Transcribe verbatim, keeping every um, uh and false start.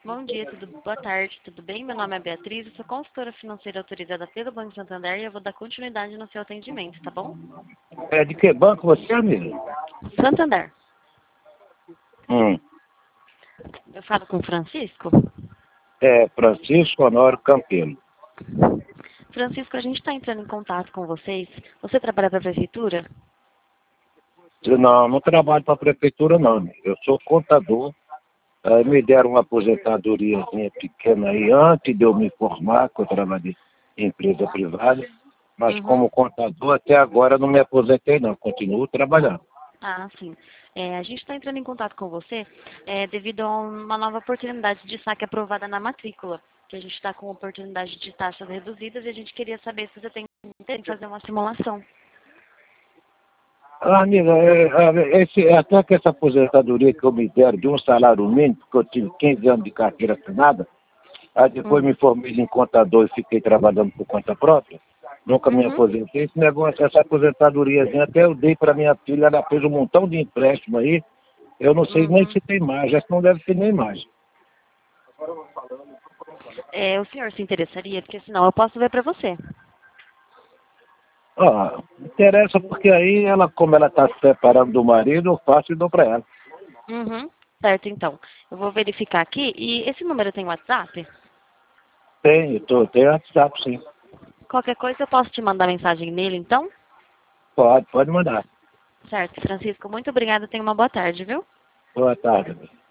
Bom dia, tudo boa tarde, tudo bem? Meu nome é Beatriz, eu sou consultora financeira autorizada pelo Banco Santander e eu vou dar continuidade no seu atendimento, tá bom? É de que banco você, amigo? Santander. Hum. Eu falo com o Francisco? É Francisco Honório Campelo. Francisco, a gente está entrando em contato com vocês. Você trabalha para a prefeitura? Não, não trabalho para a prefeitura, não. Eu sou contador. Aí me deram uma aposentadoriazinha pequena aí antes de eu me formar, que eu trabalhei em empresa privada. Mas Uhum. como contador, até agora não me aposentei, não. Continuo trabalhando. Ah, sim. É, a gente está entrando em contato com você é, devido a uma nova oportunidade de saque aprovada na matrícula, que a gente está com oportunidade de taxas reduzidas e a gente queria saber se você tem interesse em fazer uma simulação. Ah, amiga, é, é, esse, é até que essa aposentadoria que eu me deram de um salário mínimo, porque eu tive quinze anos de carteira assinada, aí depois Hum. me formei em contador e fiquei trabalhando por conta própria. Nunca me Uhum. aposentei. Esse negócio, essa aposentadoriazinha, até eu dei para minha filha, ela fez um montão de empréstimo aí. Eu não sei nem Uhum. se tem mais, já não deve ter nem mais. É, o senhor se interessaria? Porque senão eu posso ver para você. Ah, interessa porque aí ela, como ela está se separando do marido, eu faço e dou para ela. Uhum. Certo, então. Eu vou verificar aqui. E esse número tem WhatsApp? Tenho, tô, tenho WhatsApp, sim. Qualquer coisa eu posso te mandar mensagem nele, então? Pode, pode mandar. Certo, Francisco. Muito obrigada. Tenha uma boa tarde, viu? Boa tarde.